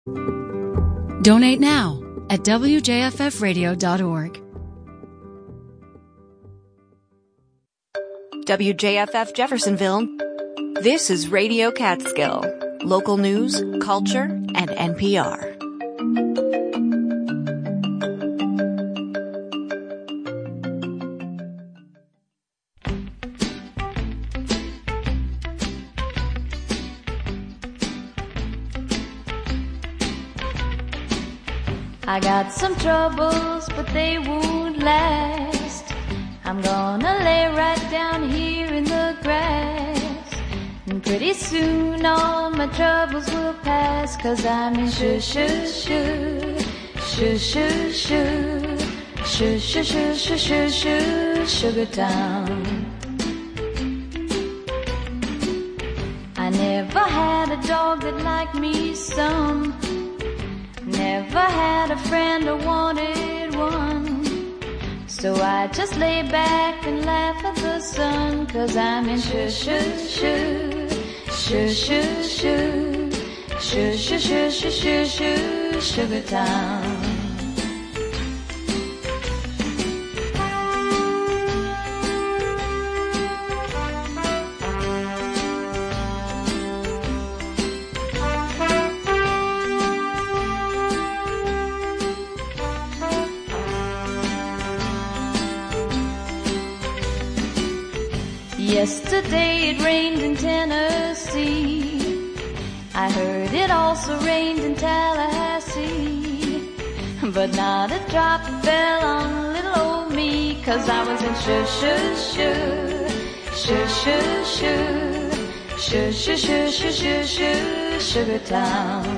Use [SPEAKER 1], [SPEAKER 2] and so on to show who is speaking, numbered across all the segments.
[SPEAKER 1] Donate now at wjffradio.org.
[SPEAKER 2] WJFF Jeffersonville. This is Radio Catskill. Local news, culture, and NPR.
[SPEAKER 3] I got some troubles, but they won't last. I'm gonna lay right down here in the grass, and pretty soon all my troubles will pass, 'cause I'm in Sugar Town. I never had a dog that liked me some. Never had a friend or wanted one. So I just lay back and laugh at the sun, 'cause I'm in Sugar Town. Yesterday it rained in Tennessee. I heard it also rained in Tallahassee, but not a drop fell on little old me, 'cause I was in Sugar Town.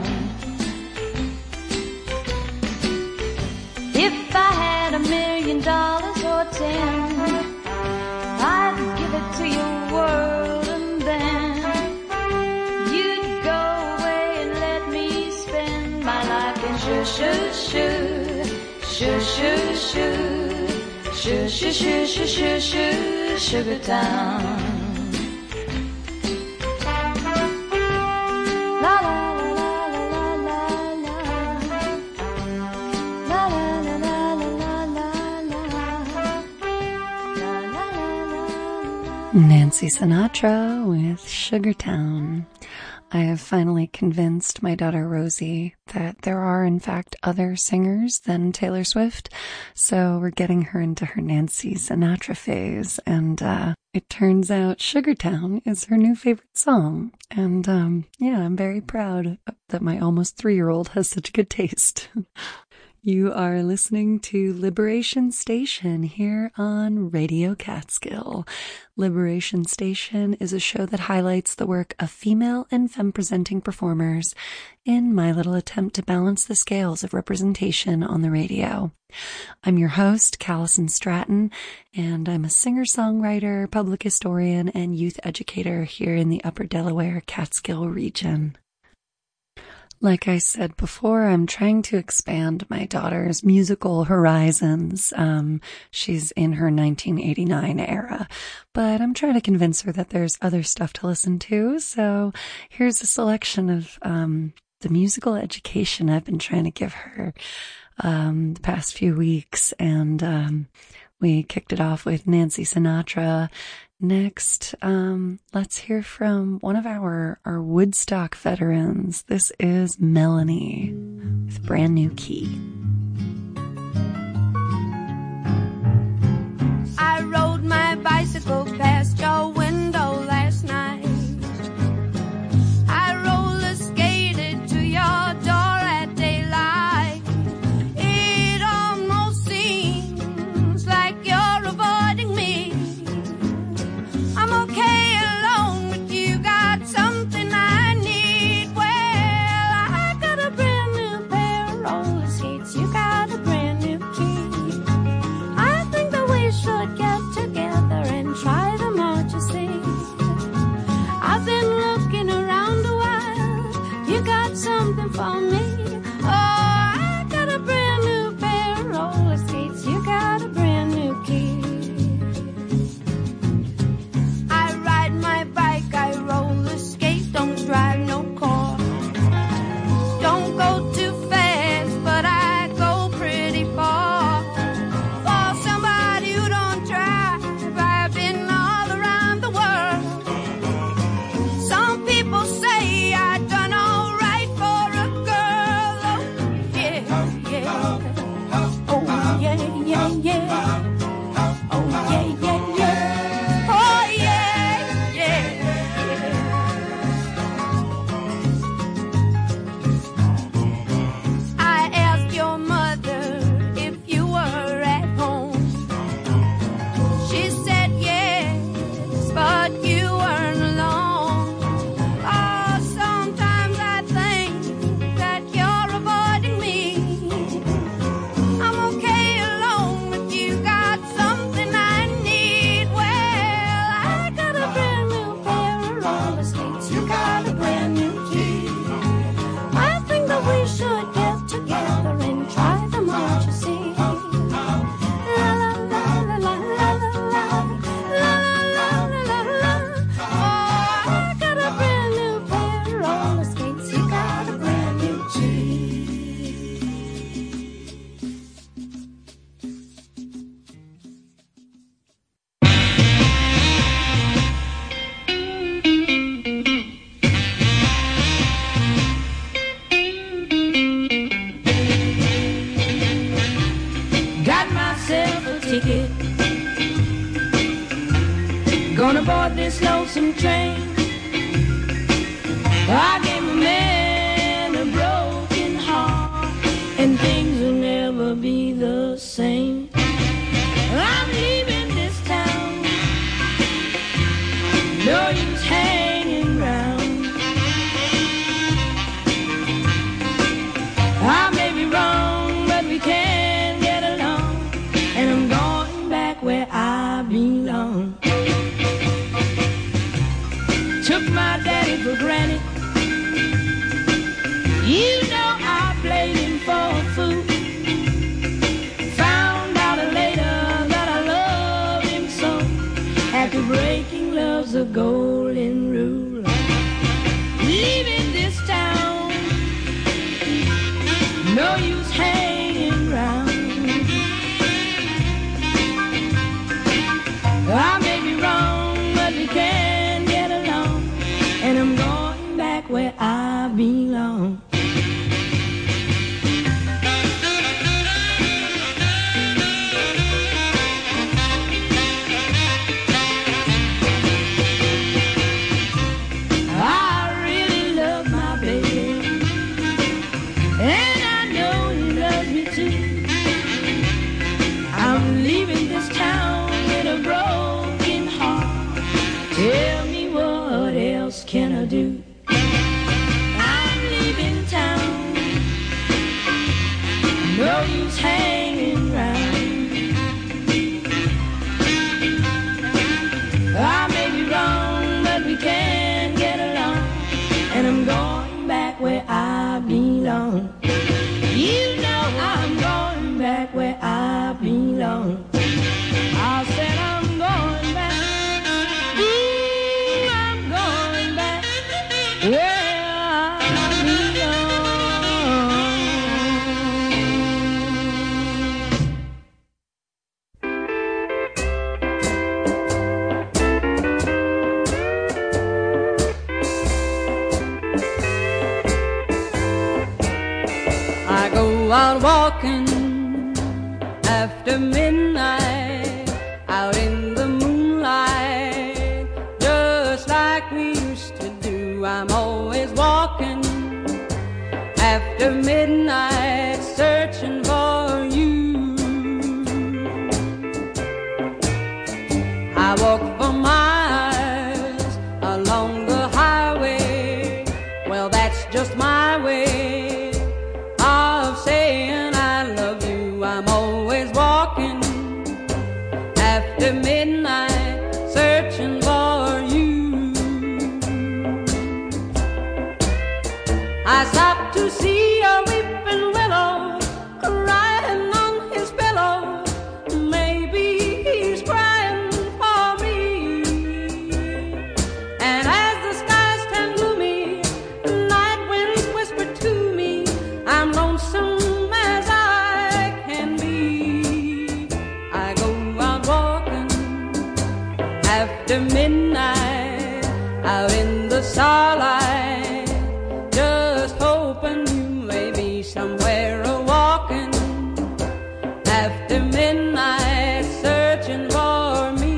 [SPEAKER 3] If I had $1 million or 10, I'd give it to your world, and then you'd go away and let me spend my life in Sugar Town. La la la la la la la. La la la la la la la.
[SPEAKER 4] Nancy Sinatra with Sugar Town. I have finally convinced my daughter Rosie that there are in fact other singers than Taylor Swift, so we're getting her into her Nancy Sinatra phase, and it turns out Sugar Town is her new favorite song, and yeah, I'm very proud that my almost 3-year-old has such good taste. You are listening to Liberation Station here on Radio Catskill. Liberation Station is a show that highlights the work of female and femme-presenting performers in my little attempt to balance the scales of representation on the radio. I'm your host, Callison Stratton, and I'm a singer-songwriter, public historian, and youth educator here in the Upper Delaware Catskill region. Like I said before, I'm trying to expand my daughter's musical horizons. She's in her 1989 era, but I'm trying to convince her that there's other stuff to listen to. So here's a selection of the musical education I've been trying to give her the past few weeks. And we kicked it off with Nancy Sinatra. Next, let's hear from one of our Woodstock veterans. This is Melanie with Brand New Key.
[SPEAKER 5] I rode my bicycle past your window last night. I roller skated to your door at daylight. It almost seems like you're avoiding me. I'm okay alone, but you got something I need. Well, I got a brand new pair of roller skates ticket. Gonna board this lonesome train. I gave a man a broken heart, and things will never be the same. I'm leaving this town, no use hanging round. I may be wrong, but we can get along, and I'm going back where I belong. Took my daddy for granted. You know I played him for a fool. Found out later that I loved him so. After breaking love's a golden rule. Leaving this town, no use hanging round. I may be wrong, but we can get along, and I'm going back where I belong. Tell me what else can I do? I'm leaving town, no use hanging round. I may be wrong, but we can get along, and I'm going back where I belong. You know I'm going back where I belong. I said I'm going back.
[SPEAKER 1] I go out walking after midnight, out in the moonlight, just like we used to do. I'm always walking after midnight, searching for you. I walk for miles along the highway. Well, that's just my way of saying I love you. I'm always walking after midnight, searching for you. I stopped to see a weeping willow crying on his pillow. Maybe he's crying for me. And as the skies turn gloomy, the night winds whisper to me, I'm lonesome as I can be. I go out walking after midnight, out in the starlight, just hoping you may be somewhere a-walking after midnight, searching for me.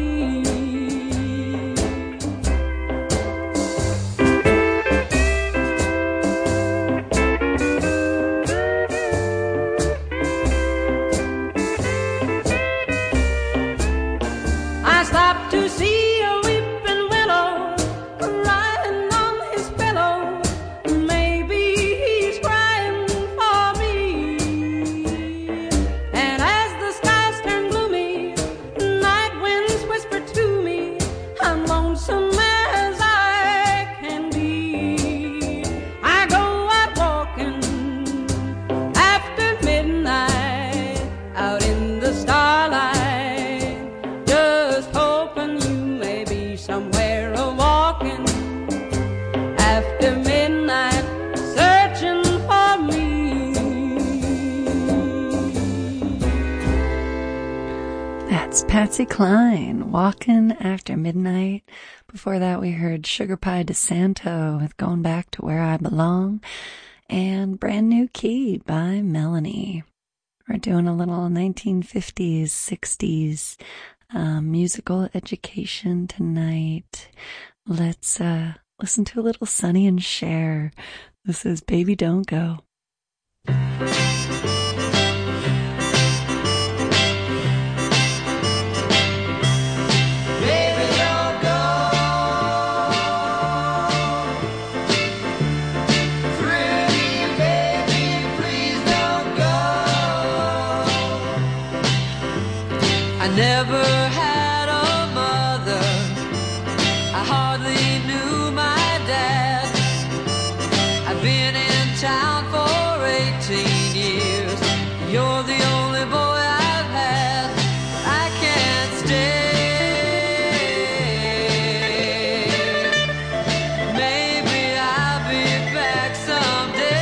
[SPEAKER 1] I stopped to see a weeping willow crying on his pillow. Maybe he's crying for me. And as the skies turn gloomy, night winds whisper to me, I'm lonesome as I can be. I go out walking after midnight, out in the starlight, just hoping you may be somewhere a-walking after midnight, searching for me.
[SPEAKER 4] That's Patsy Cline, Walking After Midnight. Before that, we heard Sugar Pie DeSanto with Going Back to Where I Belong, and Brand New Key by Melanie. We're doing a little 1950s, 60s musical education tonight. Let's listen to a little Sonny and Cher. This is Baby Don't Go.
[SPEAKER 6] Never had a mother, I hardly knew my dad. I've been in town for 18 years. You're the only boy I've had. I can't stay. Maybe I'll be back someday.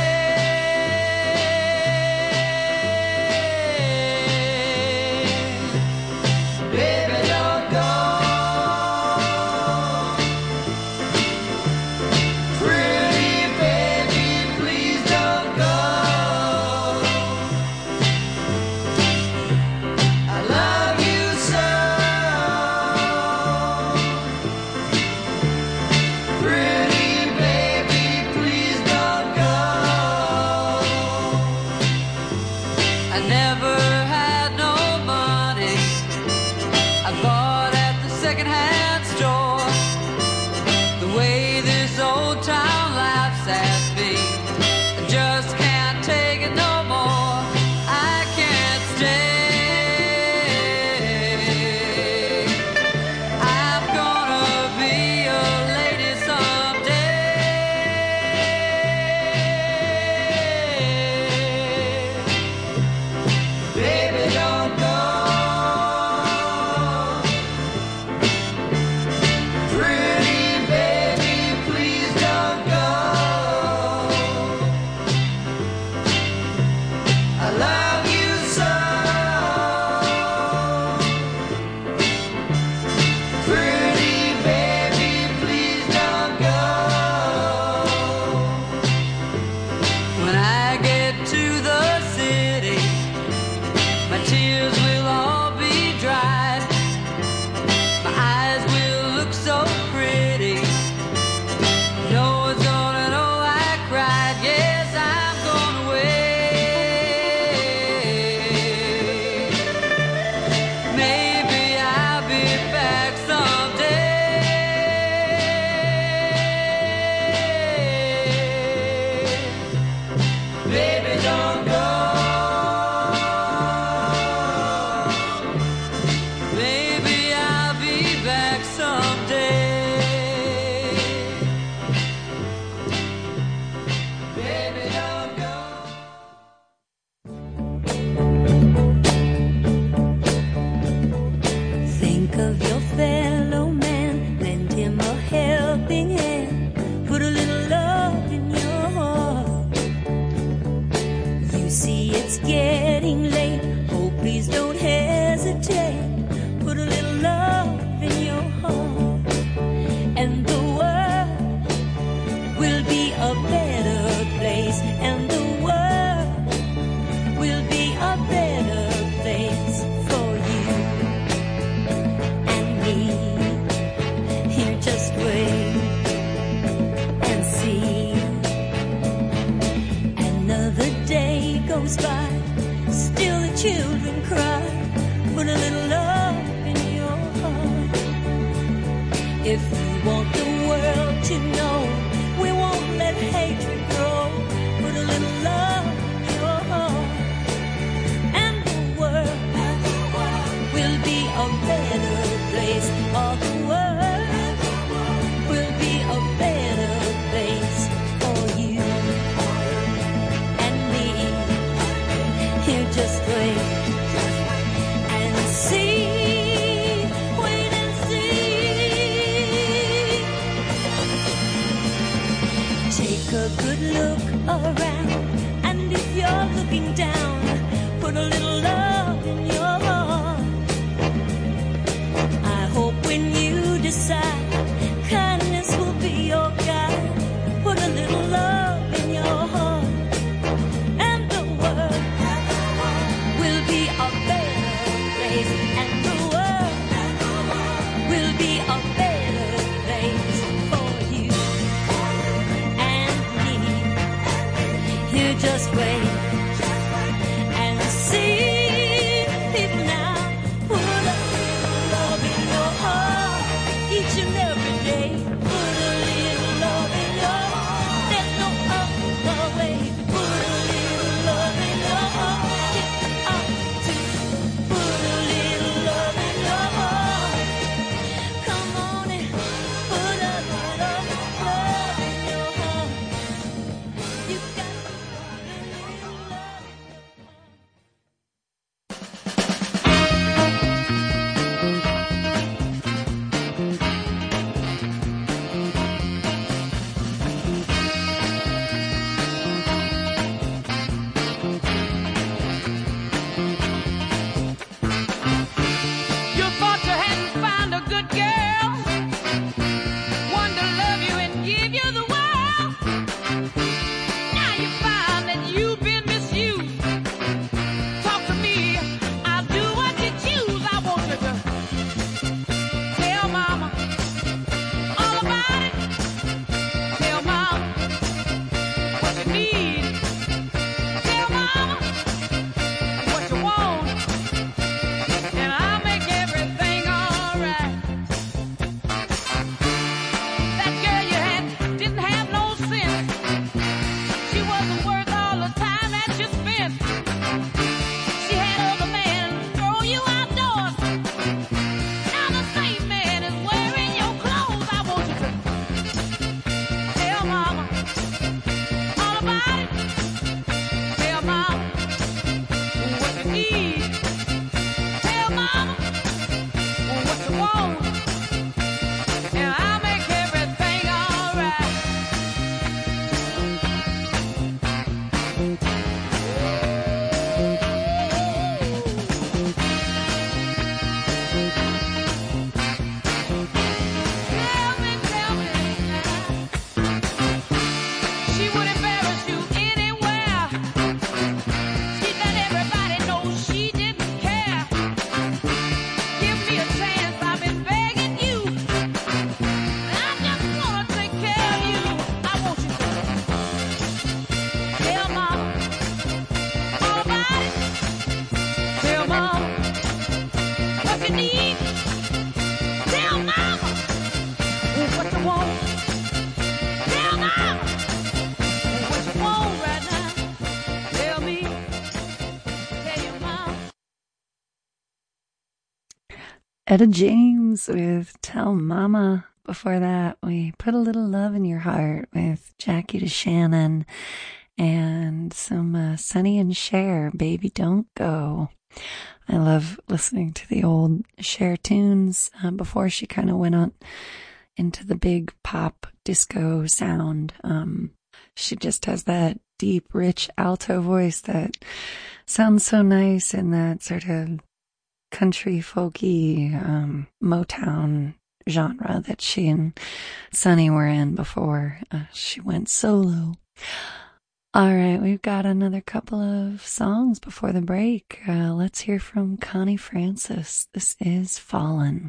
[SPEAKER 4] Etta James with Tell Mama. Before that, we Put a Little Love in Your Heart with Jackie DeShannon, and some Sonny and Cher, Baby Don't Go. I love listening to the old Cher tunes before she kind of went on into the big pop disco sound. She just has that deep, rich alto voice that sounds so nice in that sort of country folky Motown genre that she and Sonny were in before she went solo. All right, we've got another couple of songs before the break. Let's hear from Connie Francis. This is Fallen.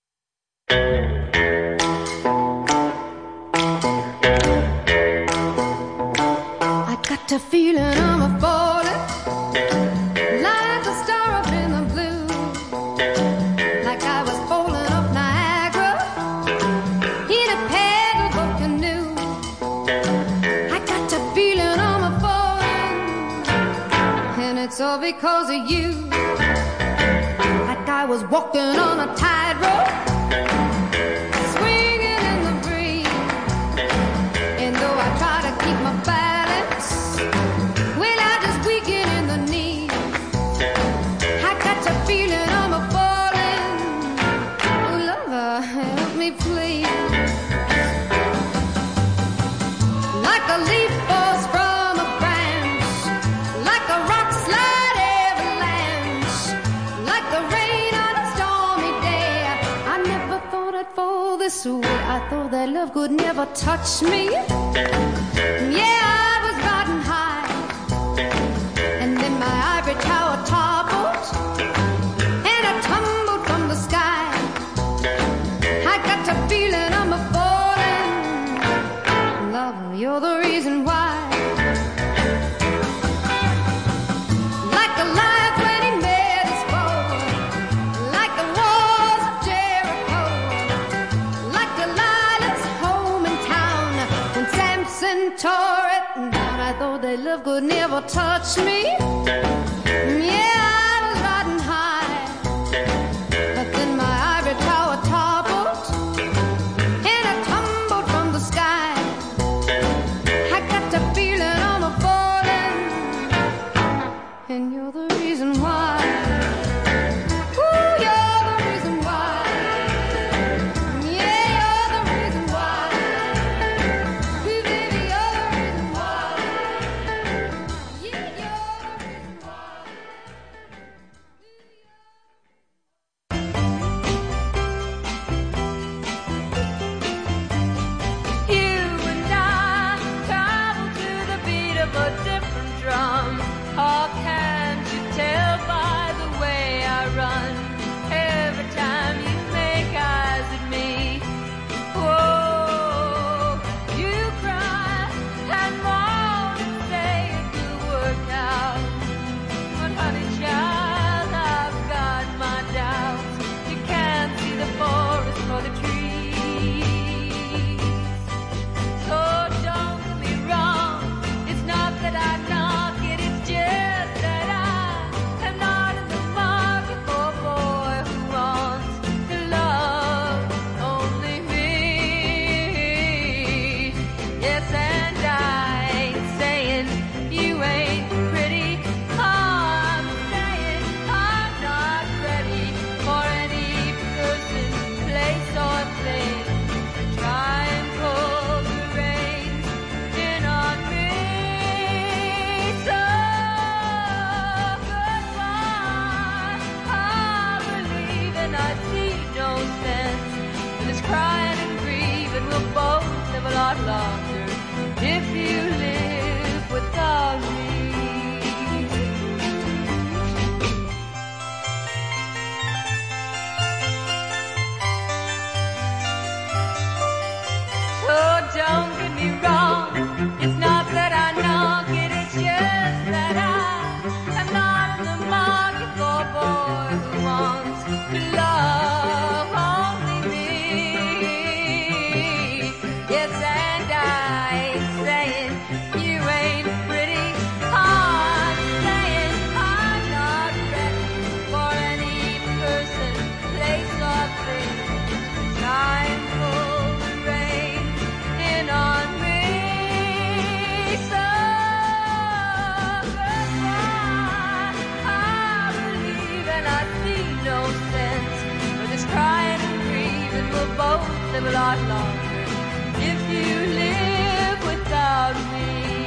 [SPEAKER 5] I got a feeling I'm a falling, like a star up in the blue, like I was falling up Niagara in a paddleboat canoe. I got a feeling I'm a falling, and it's all because of you. Like I was walking on a tightrope, swinging in the breeze, and though I try to keep my balance, well, I just weaken in the knees. I got a feeling I'm a falling. Oh, lover, help me please. Like a leaf falls from a branch, like a rock slide avalanche, like the rain on a stormy day. I never thought I'd fall this way. I thought that love could never touch me. Yeah, I was riding high, and then my ivory tower toppled, and I tumbled from the sky. I got a feeling I'm a falling. Lover, you're the reason why. Like a lion when he met his foe, like the walls of Jericho, like Delilah's home in town when Samson tore it down. I thought that love could never touch me. Yeah, I was riding high, but then my ivory tower toppled, and I tumbled from the sky. I got a feeling I'm a falling, and you're the reason why. Ooh, you're the reason why. Yeah, you're the reason why. Ooh, baby, you're the reason why. Yeah, you're the reason why.
[SPEAKER 6] You and I travel to the beat of a different drum. How can't you tell by the way I run? Every time you make eyes at me, whoa, you cry and moan and say it will work out. But honey child, I've got my doubts. You can't see the forest for the trees. So don't get me wrong, it's not that I knock it, it's just that I am not in the market for a boy who wants to love only me. Yes, and I ain't saying you ain't pretty. I'm saying I'm not ready for any person, place, or thing to try and pull the reins in on me. So goodbye. I believe and I see no sense in this crying and grieving. We'll both live a lot longer if you live without me. So don't get me wrong, it's not that I knock it, it's just that I am not in the market for a boy who wants to love only me. Yes, and I live a lot longer if you live without me.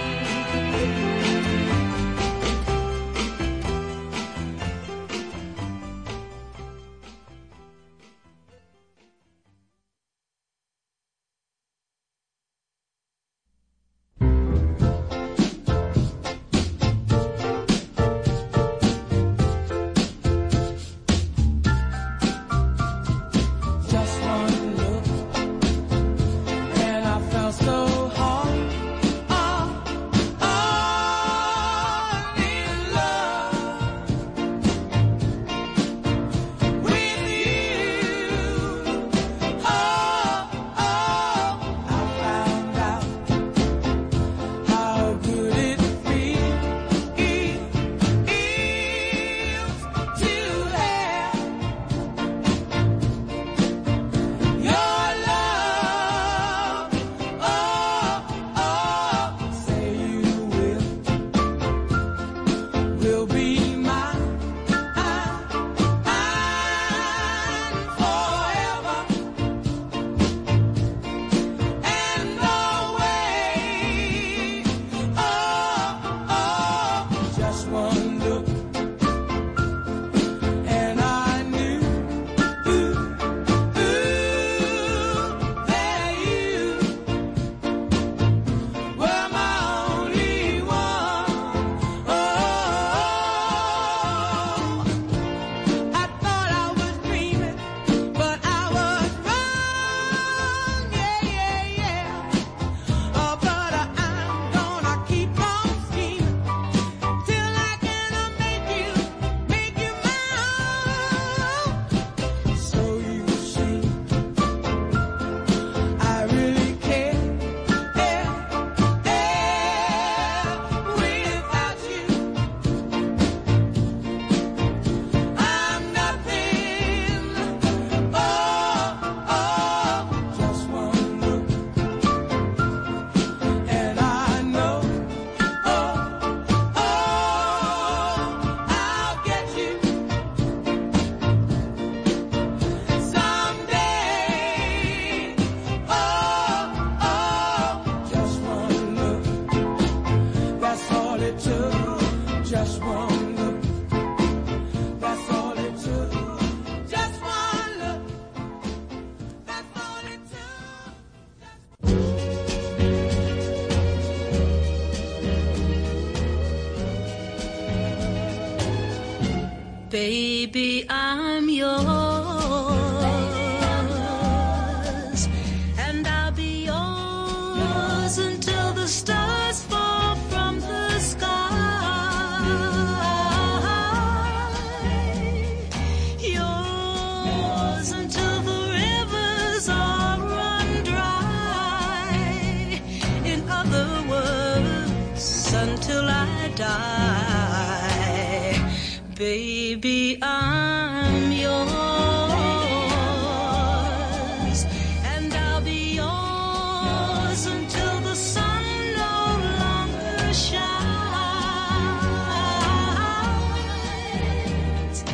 [SPEAKER 1] Baby, I'm yours, and I'll be yours until the stars fall from the sky. Yours until the rivers all run dry. In other words, until I die. Baby, I'm yours, and I'll be yours until the sun no longer shines.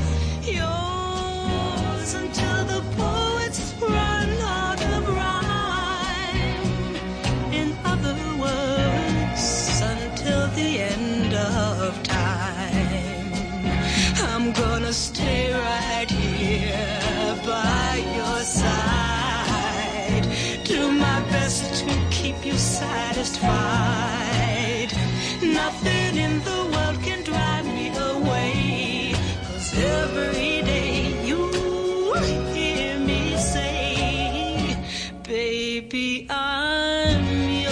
[SPEAKER 1] Yours until the poets run out of rhyme. In other words, until the end of time. I'm gonna stay right here by your side. Do my best to keep you satisfied. Nothing in the world can drive me away, 'cause every day you hear me say, baby, I'm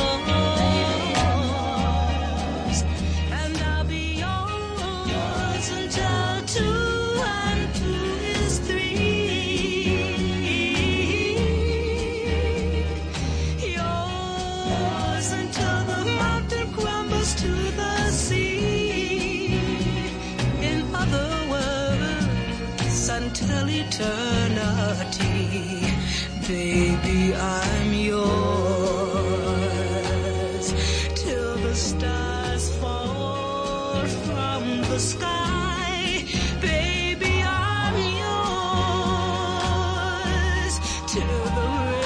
[SPEAKER 1] yours, and I'll be yours until 2 and 2 is 3. Yours until the mountain crumbles to the sea. In other words, until eternity. Baby, I'm yours till the stars fall from the sky. Baby, I'm yours till the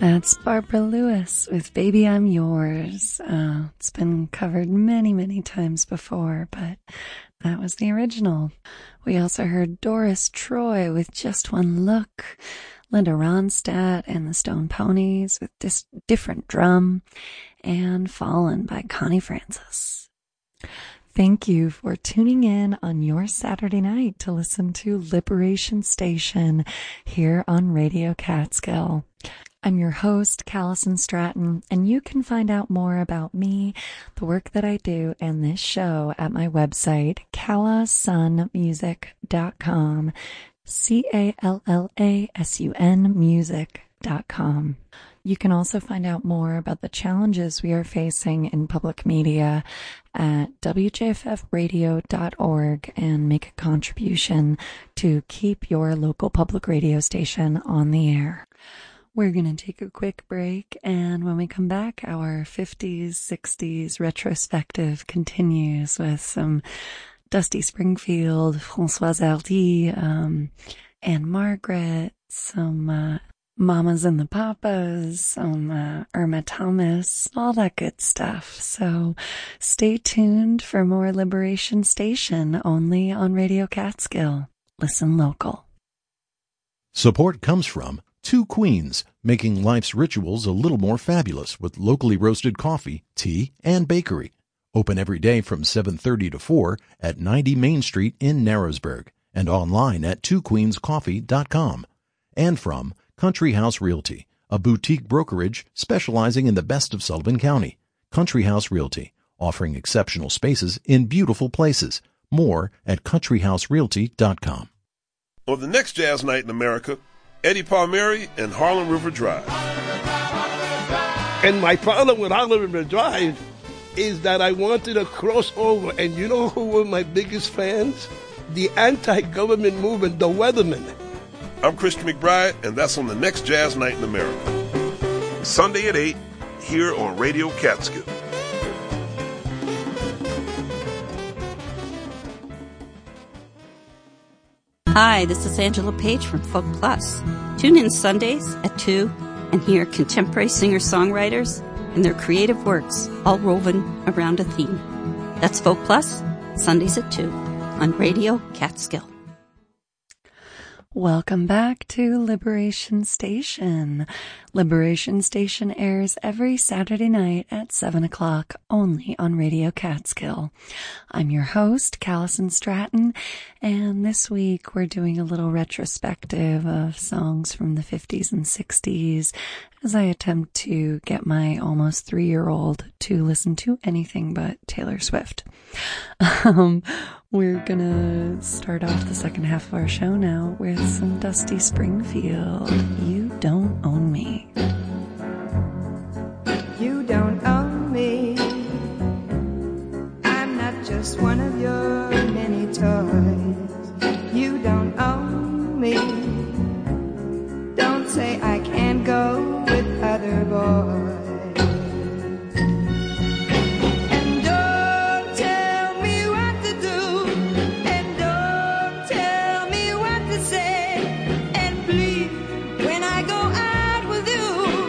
[SPEAKER 4] That's Barbara Lewis with Baby I'm Yours. It's been covered many, many times before, but that was the original. We also heard Doris Troy with Just One Look, Linda Ronstadt and the Stone Ponies with Different Drum, and Fallen by Connie Francis. Thank you for tuning in on your Saturday night to listen to Liberation Station here on Radio Catskill. I'm your host, Callison Stratton, and you can find out more about me, the work that I do, and this show at my website, callasunmusic.com, CALLASUN music.com. You can also find out more about the challenges we are facing in public media at wjffradio.org and make a contribution to keep your local public radio station on the air. We're going to take a quick break, and when we come back, our 50s, 60s retrospective continues with some Dusty Springfield, Françoise Hardy, Anne Margaret, some Mamas and the Papas, some Irma Thomas, all that good stuff. So stay tuned for more Liberation Station only on Radio Catskill. Listen local.
[SPEAKER 7] Support comes from Two Queens, making life's rituals a little more fabulous with locally roasted coffee, tea, and bakery. Open every day from 7:30 to 4 at 90 Main Street in Narrowsburg and online at twoqueenscoffee.com. And from Country House Realty, a boutique brokerage specializing in the best of Sullivan County. Country House Realty, offering exceptional spaces in beautiful places. More at countryhouserealty.com.
[SPEAKER 8] On the next Jazz Night in America, Eddie Palmieri and Harlem River Drive.
[SPEAKER 9] And my problem with Harlem River Drive is that I wanted a crossover, and you know who were my biggest fans? The anti-government movement, the Weathermen.
[SPEAKER 8] I'm Christian McBride, and that's on the next Jazz Night in America. Sunday at 8, here on Radio Catskill.
[SPEAKER 10] Hi, this is Angela Page from Folk Plus. Tune in Sundays at 2 and hear contemporary singer-songwriters and their creative works, all woven around a theme. That's Folk Plus, Sundays at 2 on Radio Catskill.
[SPEAKER 4] Welcome back to Liberation Station. Liberation Station airs every Saturday night at 7 o'clock only on Radio Catskill. I'm your host, Callison Stratton, and this week we're doing a little retrospective of songs from the 50s and 60s as I attempt to get my almost 3-year-old to listen to anything but Taylor Swift. We're gonna start off the second half of our show now with some Dusty Springfield, You Don't Own Me.
[SPEAKER 11] You don't own me. I'm not just one of your many toys. You don't own me. Don't say I can't go with other boys.
[SPEAKER 5] When I go out with you,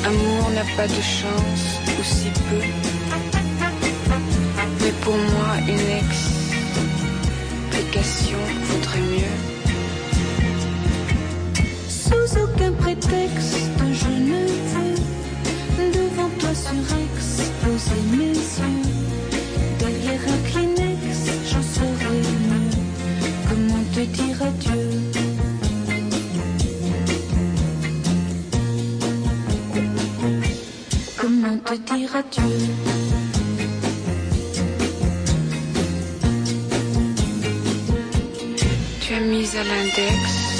[SPEAKER 12] Amour n'a pas de chance, ou si peu. Mais pour moi, une explication vaudrait mieux.
[SPEAKER 5] Sous aucun prétexte, je ne veux devant toi surexposer mes yeux. Derrière un Kleenex, je saurais mieux comment te dire adieu. Comment te dire adieu.
[SPEAKER 12] Tu as mis à l'index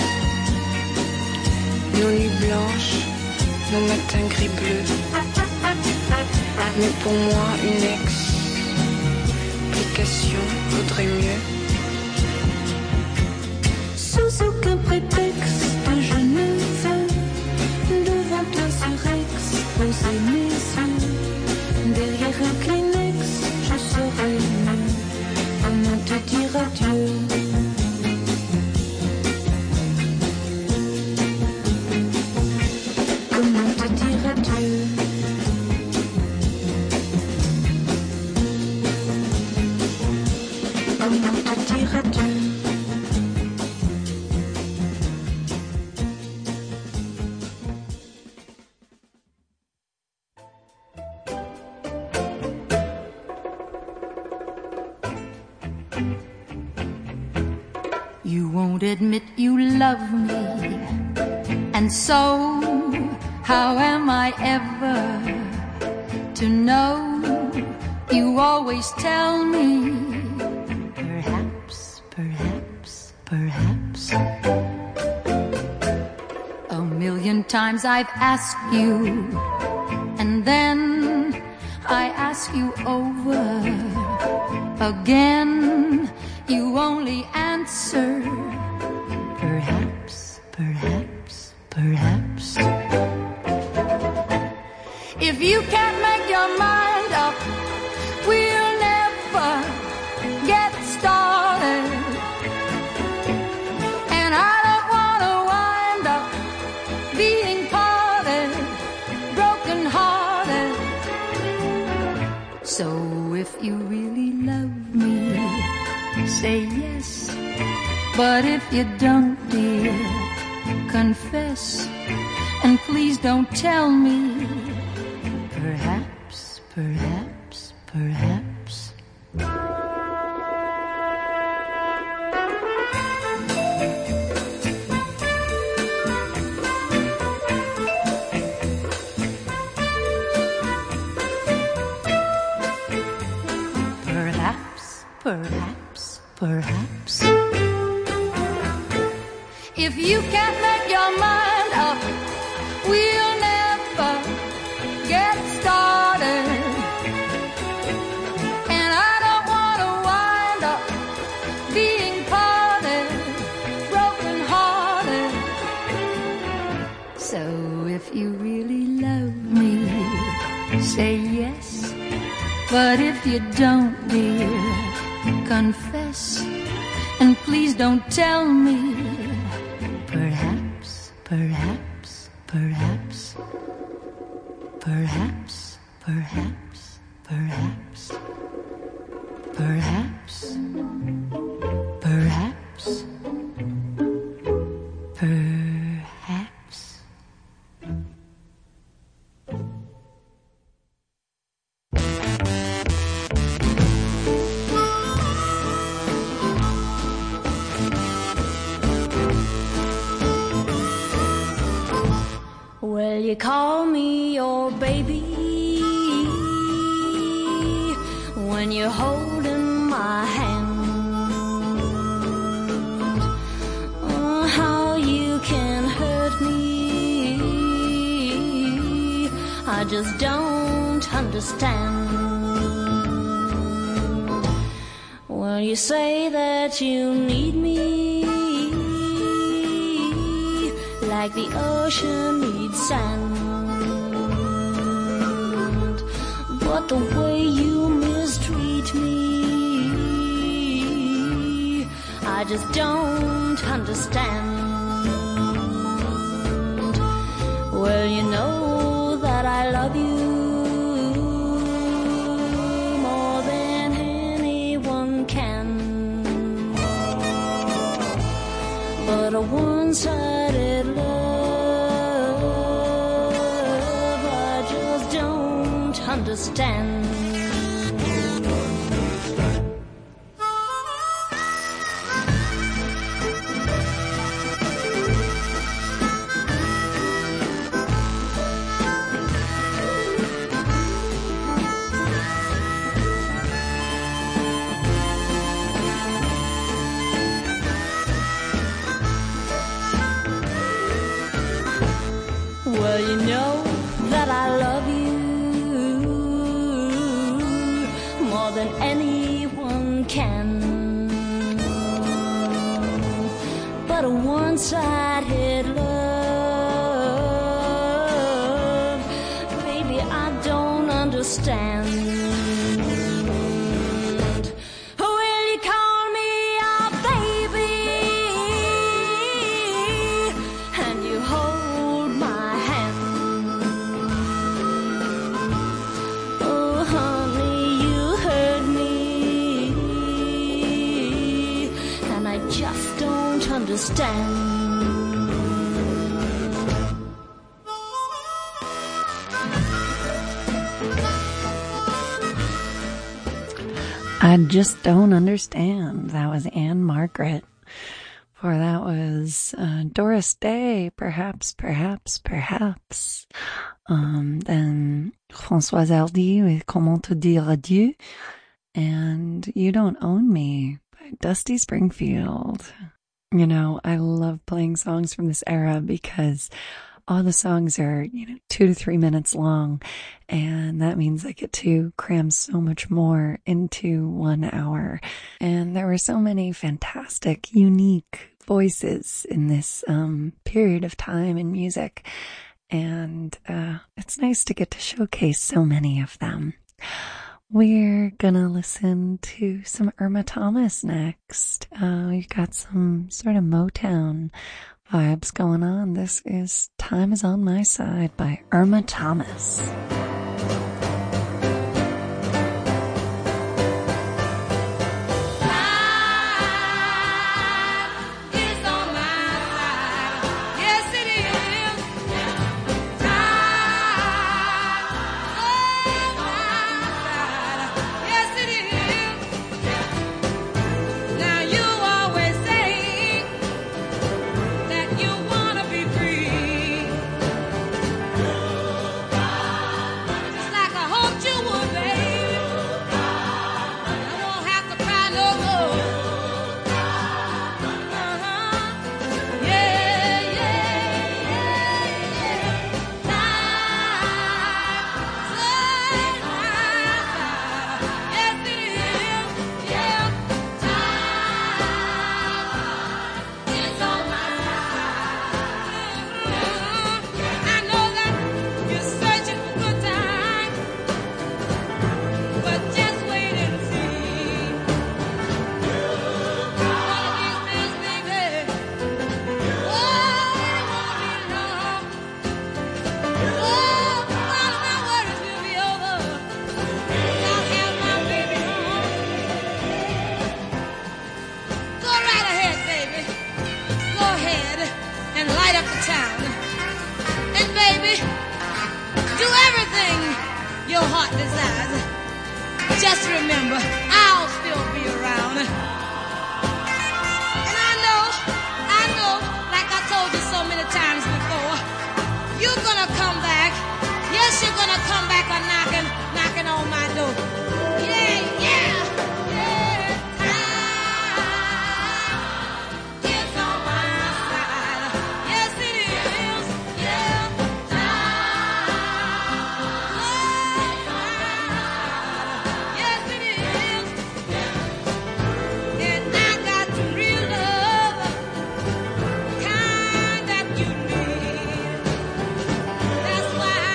[SPEAKER 12] nos nuits blanches, nos matins gris-bleus. Mais pour moi, une explication vaudrait mieux.
[SPEAKER 5] Sous aucun prétexte, je ne veux devant toi surexposer mes yeux. Derrière un Kleenex, je saurais mieux comment te dire adieu. Comment te dire adieu. Comment te dire adieu.
[SPEAKER 3] You won't admit you love me, and so how am I ever to know? You always tell me, perhaps, perhaps, perhaps. A million times I've asked you, and then I ask you over again. You only answer, perhaps, perhaps, perhaps. If you can't make your mind up, we'll never get started. And I don't want to wind up being parted, broken hearted. So if you really love me, say yes. But if you don't, dear, confess. And please don't tell me, perhaps, perhaps, perhaps. Perhaps, perhaps, perhaps. If you can't make your mind up, we'll never get started. And I don't want to wind up being parted, broken hearted. So if you really love me, say yes. But if you don't, dear, confess. And please don't tell me, perhaps, perhaps, perhaps, perhaps, perhaps, perhaps, perhaps, perhaps, perhaps.
[SPEAKER 5] Well, you call me your baby when you're holding my hand. Oh, how you can hurt me, I just don't understand. Well, you say that you need me like the ocean needs sand, but the way you mistreat me, I just don't understand. Well, you know that
[SPEAKER 3] love you more than anyone can. But a one-sided love I just don't understand. Well, you know that I love you more than anyone can. But a one-sided love, baby, I don't understand. Will you call me your baby? And you hold my hand. Oh, honey, you hurt me, and I just don't understand.
[SPEAKER 4] I just don't understand. That was Anne Margaret. For that was Doris Day, perhaps. Then Françoise Hardy with Comment te dire adieu. And You Don't Own Me by Dusty Springfield. You know, I love playing songs from this era because all the songs are, 2 to 3 minutes long, and that means I get to cram so much more into 1 hour. And there were so many fantastic, unique voices in this period of time in music, and it's nice to get to showcase so many of them. We're gonna listen to some Irma Thomas next. We've got some sort of Motown vibes going on. This is Time Is On My Side by Irma Thomas.
[SPEAKER 5] Just remember, I'll still be around. And I know, like I told you so many times before, you're gonna come back. Yes, you're gonna come back a knocking on my door. Yeah. Time is on my side. Yes, it is. Yeah, that's why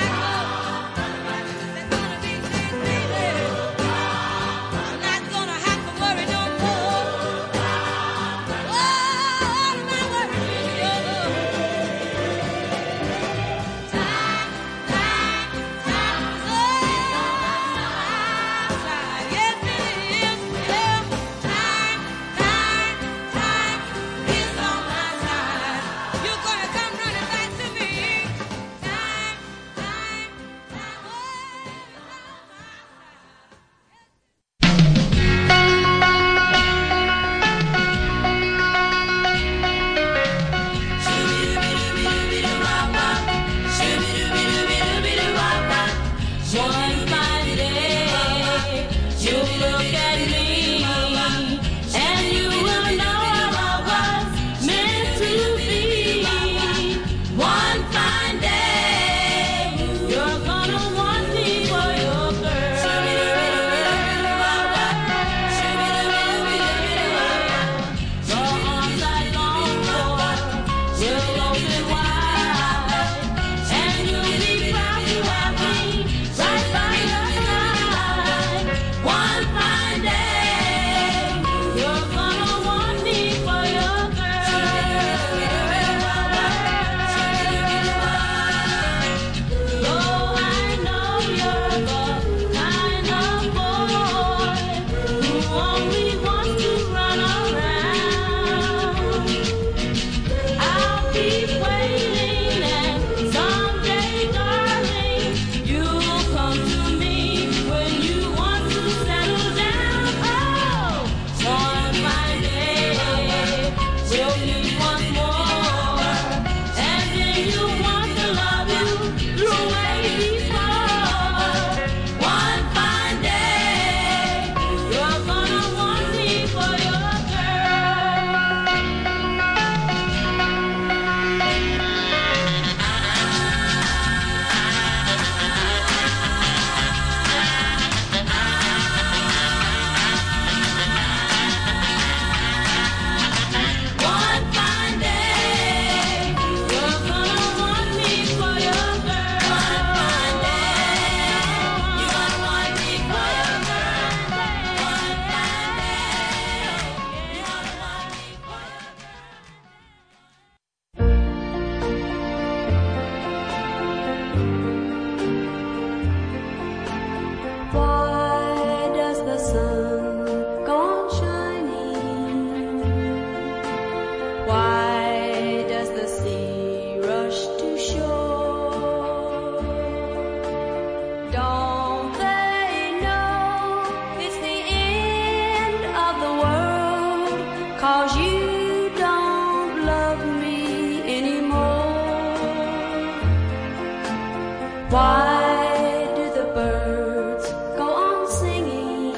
[SPEAKER 13] Why do the birds go on singing?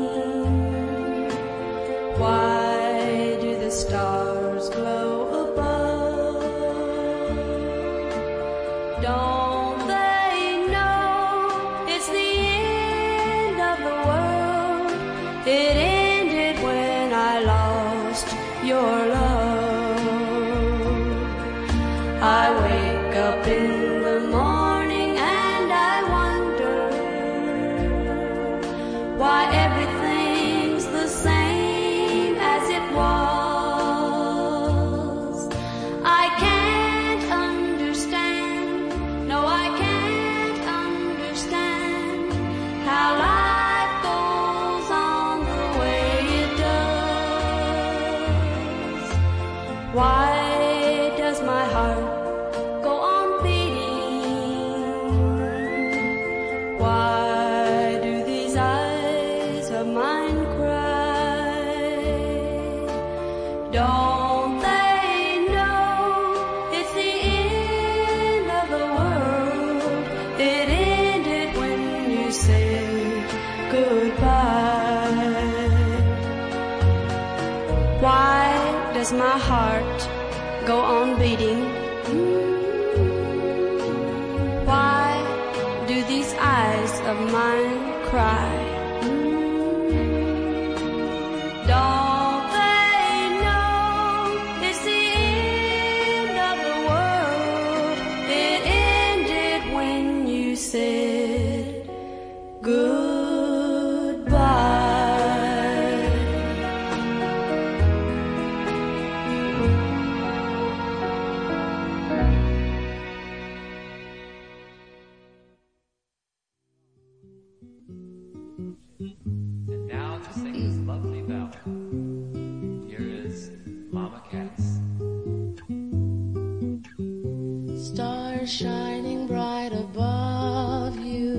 [SPEAKER 13] Why do the stars glow above? Don't they know it's the end of the world? It ended when I lost your love. I wake up in the morning and I wonder why everything's the same as it was. I can't understand, no I can't understand how life goes on the way it does. Why does my heart go on beating? Why do these eyes of mine cry? Don't they know it's the end of the world? It ended when you said goodbye. Why does my heart go on beating? Why do these eyes of mine cry? Don't they know it's the end of the world? It ended when you said goodbye.
[SPEAKER 14] And now to sing this lovely ballad, here is Mama Cass.
[SPEAKER 15] Stars shining bright above you.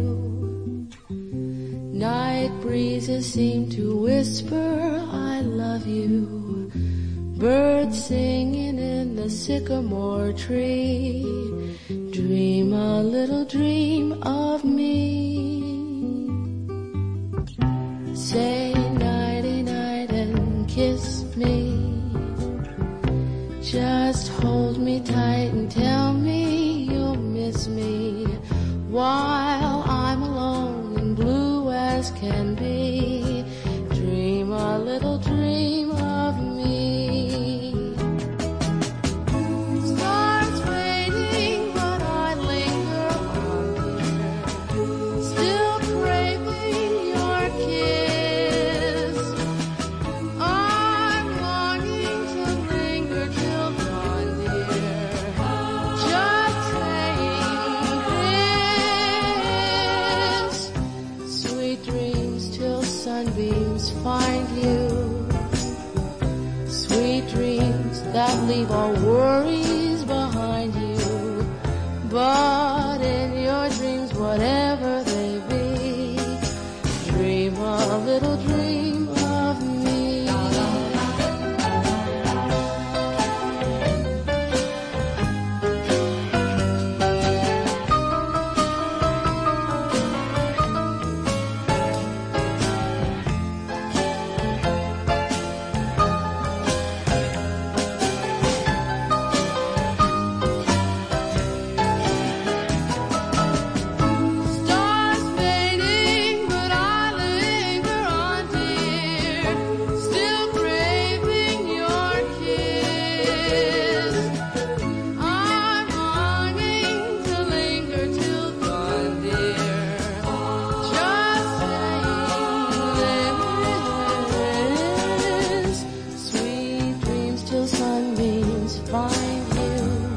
[SPEAKER 15] Night breezes seem to whisper, I love you. Birds singing in the sycamore tree. Dream a little dream of me. Say nighty-night and kiss me. Just hold me tight and tell me you'll miss me while leave all worries behind you. But in your dreams, whatever they be, dream a little dream of me. Stars fading, but I linger on, dear, still craving your kiss. I'm longing to linger till dawn, dear, just saying this. Sweet dreams till sunbeams find you.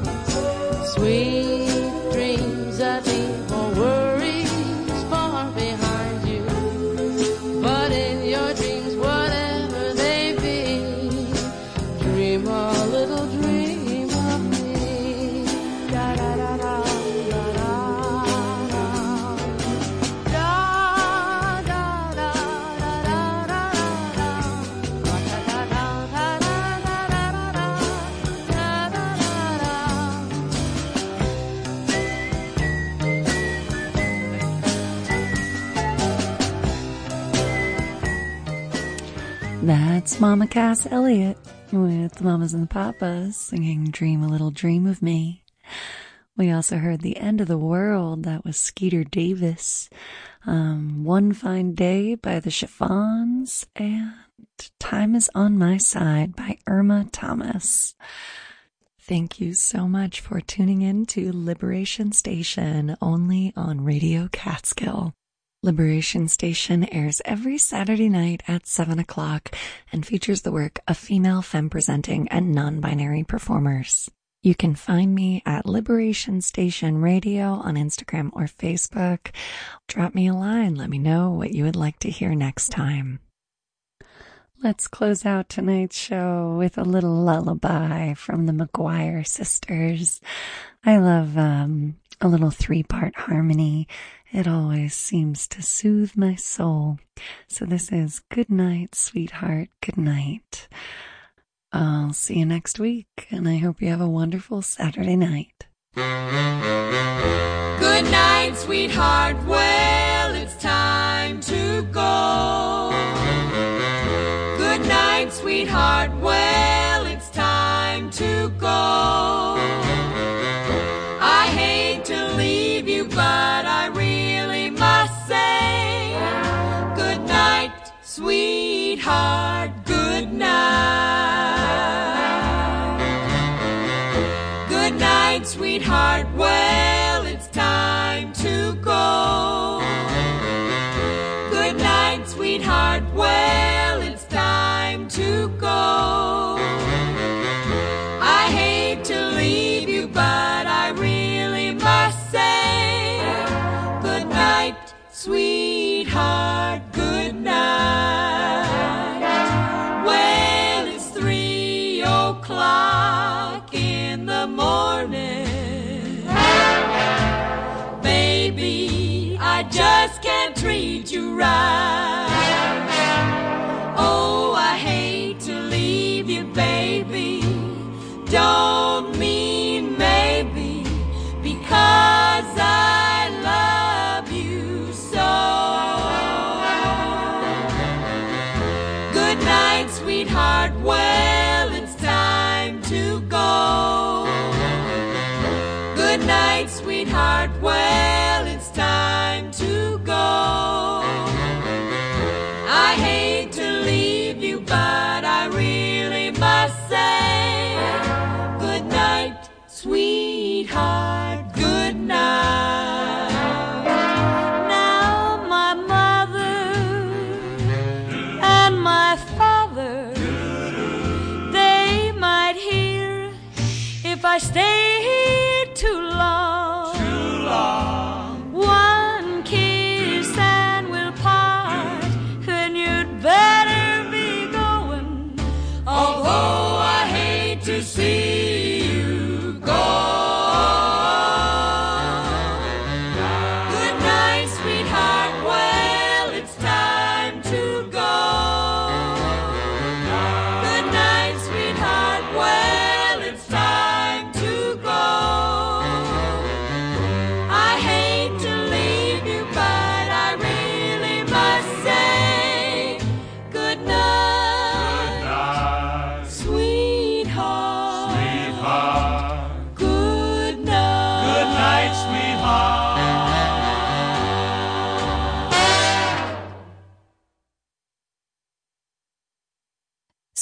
[SPEAKER 15] Sweet dreams that leave all worries far behind you. But in your dreams, whatever they be, dream a little dream of me. Da da da da da da da. Da da da da da da da. Da da da da da da da da. Da da da da.
[SPEAKER 4] That's Mama Cass Elliott with the Mamas and the Papas singing Dream a Little Dream of Me. We also heard The End of the World. That was Skeeter Davis. One Fine Day by the Chiffons. And Time is on My Side by Irma Thomas. Thank you so much for tuning in to Liberation Station, only on Radio Catskill. Liberation Station airs every Saturday night at 7 o'clock and features the work of female femme-presenting and non-binary performers. You can find me at Liberation Station Radio on Instagram or Facebook. Drop me a line. Let me know what you would like to hear next time. Let's close out tonight's show with a little lullaby from the McGuire sisters. I love a little 3-part harmony. It always seems to soothe my soul. So this is Good Night, Sweetheart, Good Night. I'll see you next week, and I hope you have a wonderful Saturday night.
[SPEAKER 1] Good night, sweetheart. Well, it's time to go. Good night, sweetheart. Well, it's time to go. I hate to leave you, but I really must say good night, sweetheart. Good night. Good night, sweetheart. Well, it's time to go. Good night, sweetheart. Well, it's time to go. I hate to leave you, but I really must say good night, sweetheart. Good night. Well, it's 3 o'clock in the morning. Baby, I just can't treat you right. Oh, I hate to leave you, baby. Don't mean maybe, because I love you so. Good night, sweetheart. Well, it's time to go. Good night, sweetheart. Well, it's time to go. I hate to leave you, but I really must say good night.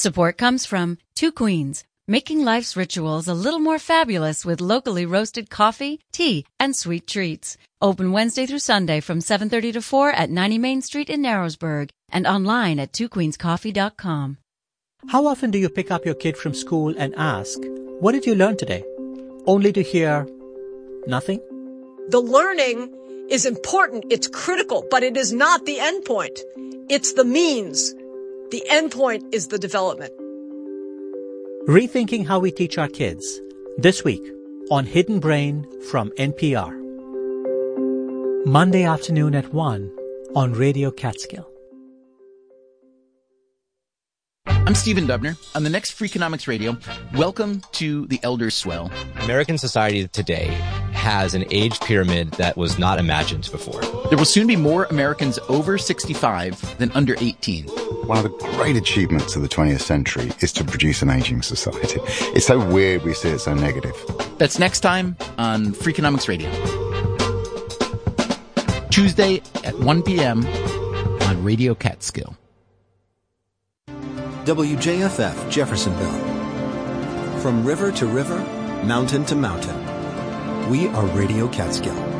[SPEAKER 16] Support comes from Two Queens, making life's rituals a little more fabulous with locally roasted coffee, tea, and sweet treats. Open Wednesday through Sunday from 7:30 to 4 at 90 Main Street in Narrowsburg and online at twoqueenscoffee.com.
[SPEAKER 17] How often do you pick up your kid from school and ask, "What did you learn today?" Only to hear nothing?
[SPEAKER 18] The learning is important, it's critical, but it is not the end point. It's the means. The end point is the development.
[SPEAKER 17] Rethinking How We Teach Our Kids, this week on Hidden Brain from NPR. Monday afternoon at 1 on Radio Catskill.
[SPEAKER 19] I'm Stephen Dubner. On the next Freakonomics Radio, welcome to the Elder Swell.
[SPEAKER 20] American society today has an age pyramid that was not imagined before.
[SPEAKER 19] There will soon be more Americans over 65 than under 18.
[SPEAKER 21] One of the great achievements of the 20th century is to produce an aging society. It's so weird we see it so negative.
[SPEAKER 19] That's next time on Freakonomics Radio. Tuesday at 1 p.m. on Radio Catskill.
[SPEAKER 22] WJFF Jeffersonville. From river to river, mountain to mountain, we are Radio Catskill.